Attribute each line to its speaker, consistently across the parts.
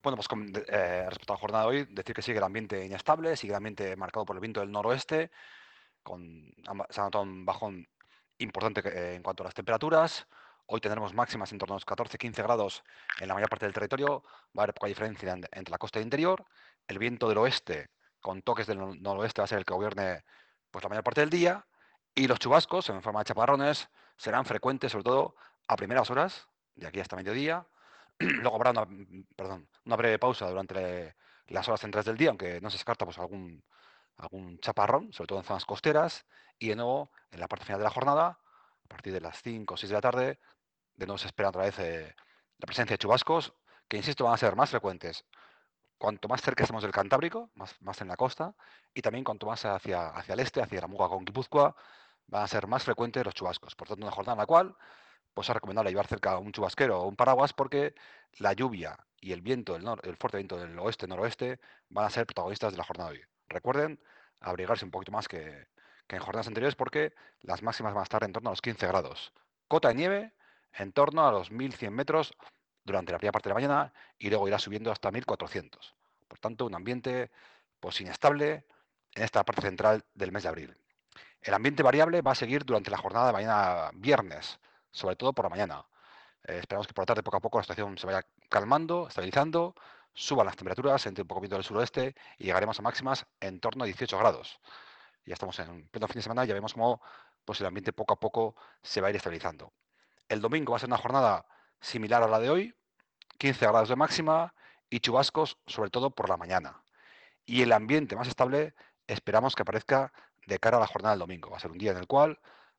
Speaker 1: Bueno, pues respecto a la jornada de hoy, decir que sigue el ambiente inestable, sigue el ambiente marcado por el viento del noroeste, se ha notado un bajón importante en cuanto a las temperaturas. Hoy tendremos máximas en torno a los 14-15 grados en la mayor parte del territorio. Va a haber poca diferencia entre la costa e interior. El viento del oeste, con toques del noroeste, va a ser el que gobierne pues, la mayor parte del día. Y los chubascos, en forma de chaparrones, serán frecuentes, sobre todo a primeras horas, de aquí hasta mediodía. Luego habrá una breve pausa durante las horas centrales del día, aunque no se descarta pues, algún chaparrón, sobre todo en zonas costeras. Y de nuevo, en la parte final de la jornada, a partir de las 5 o 6 de la tarde, de nuevo se espera otra vez la presencia de chubascos, que insisto, van a ser más frecuentes cuanto más cerca estemos del Cantábrico, más en la costa, y también cuanto más hacia el este, hacia la Muga con Guipúzcoa, van a ser más frecuentes los chubascos. Por tanto, una jornada en la cual pues es recomendable llevar cerca un chubasquero o un paraguas porque la lluvia y el viento, el fuerte viento del oeste-noroeste van a ser protagonistas de la jornada de hoy. Recuerden abrigarse un poquito más que en jornadas anteriores porque las máximas van a estar en torno a los 15 grados. Cota de nieve en torno a los 1100 metros durante la primera parte de la mañana y luego irá subiendo hasta 1400. Por tanto, un ambiente pues inestable en esta parte central del mes de abril. El ambiente variable va a seguir durante la jornada de mañana viernes, sobre todo por la mañana. Esperamos que por la tarde poco a poco la situación se vaya calmando, estabilizando, suban las temperaturas, entre un poco viento del suroeste y llegaremos a máximas en torno a 18 grados. Ya estamos en pleno fin de semana y ya vemos cómo pues, el ambiente poco a poco se va a ir estabilizando. El domingo va a ser una jornada similar a la de hoy, 15 grados de máxima y chubascos sobre todo por la mañana. Y el ambiente más estable esperamos que aparezca de cara a la jornada del domingo. Va a ser un día en el cual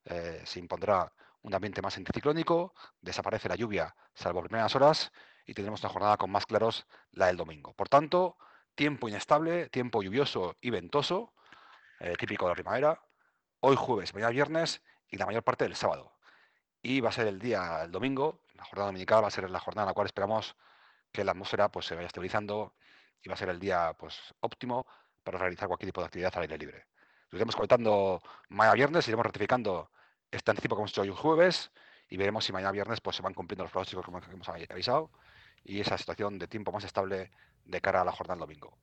Speaker 1: se impondrá un ambiente más anticiclónico, desaparece la lluvia salvo primeras horas y tendremos una jornada con más claros la del domingo. Por tanto, tiempo inestable, tiempo lluvioso y ventoso, típico de la primavera, hoy jueves, mañana viernes y la mayor parte del sábado. Y va a ser el domingo, la jornada dominical va a ser la jornada en la cual esperamos que la atmósfera pues, se vaya estabilizando y va a ser el día pues, óptimo para realizar cualquier tipo de actividad al aire libre. Lo iremos comentando mañana viernes, iremos ratificando este anticipo que hemos hecho hoy un jueves y veremos si mañana viernes pues, se van cumpliendo los pronósticos que hemos avisado y esa situación de tiempo más estable de cara a la jornada del domingo.